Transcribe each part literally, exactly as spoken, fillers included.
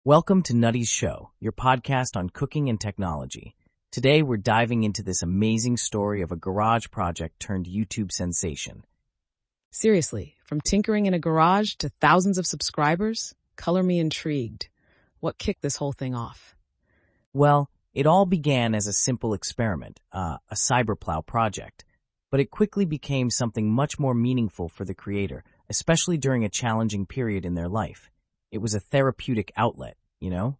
Welcome to Nutty's Show, your podcast on cooking and technology. Today, we're diving into this amazing story of a garage project turned YouTube sensation. Seriously, from tinkering in a garage to thousands of subscribers, color me intrigued. What kicked this whole thing off? Well, it all began as a simple experiment, uh, a cyberplow project, but it quickly became something much more meaningful for the creator, especially during a challenging period in their life. It was a therapeutic outlet, you know?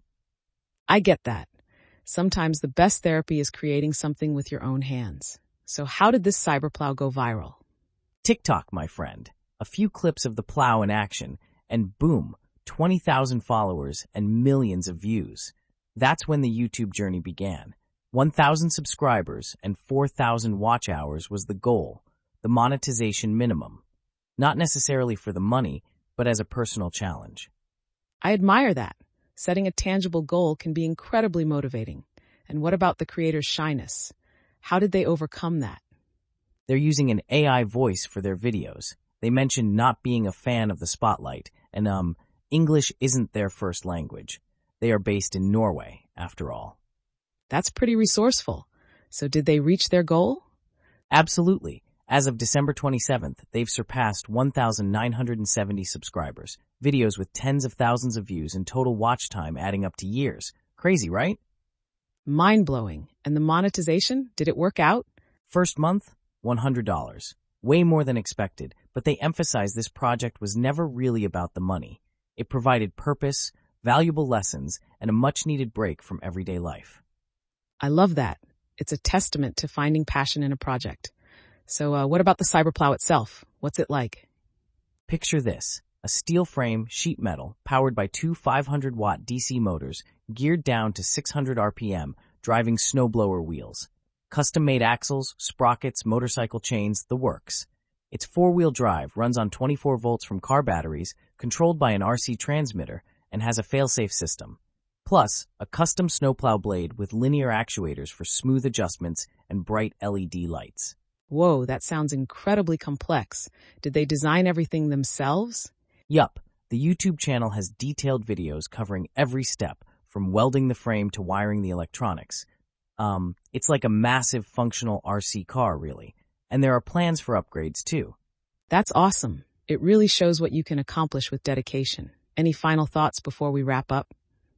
I get that. Sometimes the best therapy is creating something with your own hands. So how did this cyberplow go viral? TikTok, my friend. A few clips of the plow in action, and boom, twenty thousand followers and millions of views. That's when the YouTube journey began. one thousand subscribers and four thousand watch hours was the goal, the monetization minimum. Not necessarily for the money, but as a personal challenge. I admire that. Setting a tangible goal can be incredibly motivating. And what about the creator's shyness? How did they overcome that? They're using an A I voice for their videos. They mentioned not being a fan of the spotlight, and um, English isn't their first language. They are based in Norway, after all. That's pretty resourceful. So did they reach their goal? Absolutely. As of December twenty-seventh, they've surpassed one thousand nine hundred seventy subscribers, videos with tens of thousands of views and total watch time adding up to years. Crazy, right? Mind-blowing. And the monetization? Did it work out? First month, one hundred dollars. Way more than expected, but they emphasized this project was never really about the money. It provided purpose, valuable lessons, and a much-needed break from everyday life. I love that. It's a testament to finding passion in a project. So uh, what about the cyberplow itself? What's it like? Picture this. A steel frame, sheet metal, powered by two five hundred watt D C motors, geared down to six hundred R P M, driving snowblower wheels. Custom-made axles, sprockets, motorcycle chains, the works. Its four-wheel drive runs on twenty-four volts from car batteries, controlled by an R C transmitter, and has a fail-safe system. Plus, a custom snowplow blade with linear actuators for smooth adjustments and bright L E D lights. Whoa, that sounds incredibly complex. Did they design everything themselves? Yup, the YouTube channel has detailed videos covering every step, from welding the frame to wiring the electronics. Um, it's like a massive functional R C car, really. And there are plans for upgrades, too. That's awesome. It really shows what you can accomplish with dedication. Any final thoughts before we wrap up?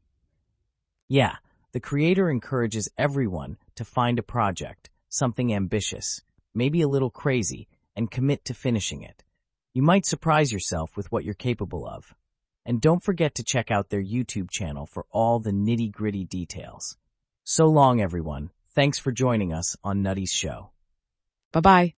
Yeah, the creator encourages everyone to find a project, something ambitious, maybe a little crazy, and commit to finishing it. You might surprise yourself with what you're capable of. And don't forget to check out their YouTube channel for all the nitty-gritty details. So long, everyone. Thanks for joining us on Nutty's Show. Bye-bye.